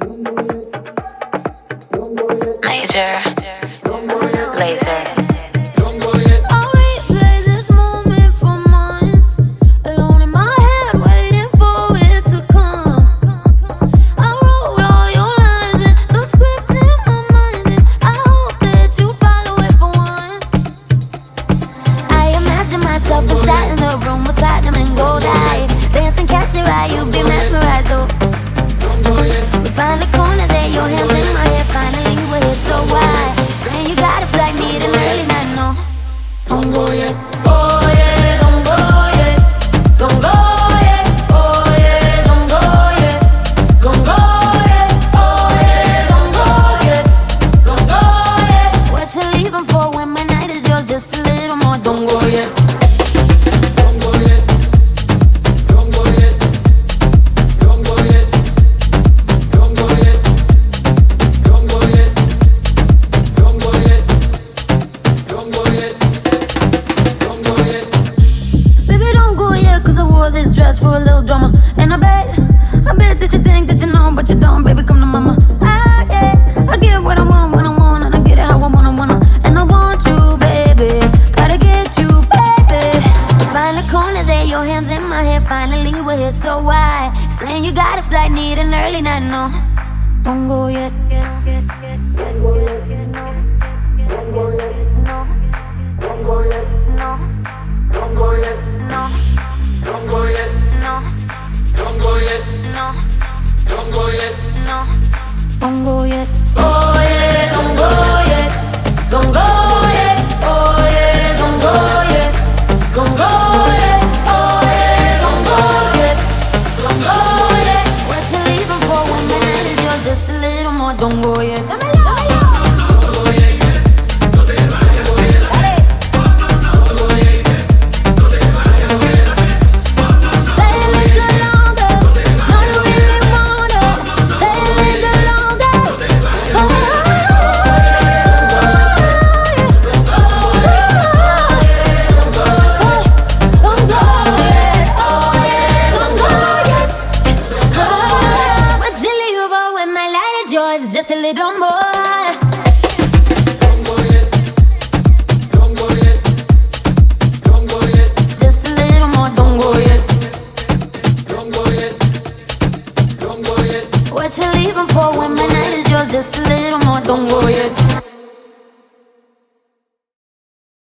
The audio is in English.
Major laser. I'll replay this moment for months, alone in my head, waiting for it to come. I wrote all your lines and the scripts in my mind, and I hope that you follow it for once. I imagine myself inside in the room with platinum and gold eye, dancing, catch your eye, you'll be mesmerized. Oh, we find the corner there, your hands in my hair. Finally, we're here, so why? Saying you got a flight, need an early night, no. Don't go yet. Oh yeah, don't go yet. Don't go yet. Oh yeah, don't go yet. Don't go yet. Oh yeah, don't go yet. Don't go yet. What you leaving for when my night is yours? Just a little more. Don't go yet. Don't go yet. Don't go yet. Don't go yet. Don't go yet. Don't go yet. Don't go yet. Don't go yet. Don't go yet. Baby, don't go yet, 'cause I wore this dress for a little drama. And I bet that you think that you know, but you don't, baby, come to mama. I get what I want when I want, and I get it how I wanna. And I want you, baby, gotta get you, baby. Find the corner there, your hands in my hair. Finally, we're here, so why? Saying you got a flight, need an early night, no. Don't go yet. Don't go yet. Don't go yet. No, Don't go yet. no, Don't go yet. no, Don't go yet. no, Don't go yet. no. Don't go yet. No, don't go yet. Oh yeah, don't go yet. Don't go yet. Oh yeah, don't go yet. Don't go yet. Oh yeah, don't go yet. Don't go yet. What you leaving for when the night is yours? Just a little more. Don't go yet.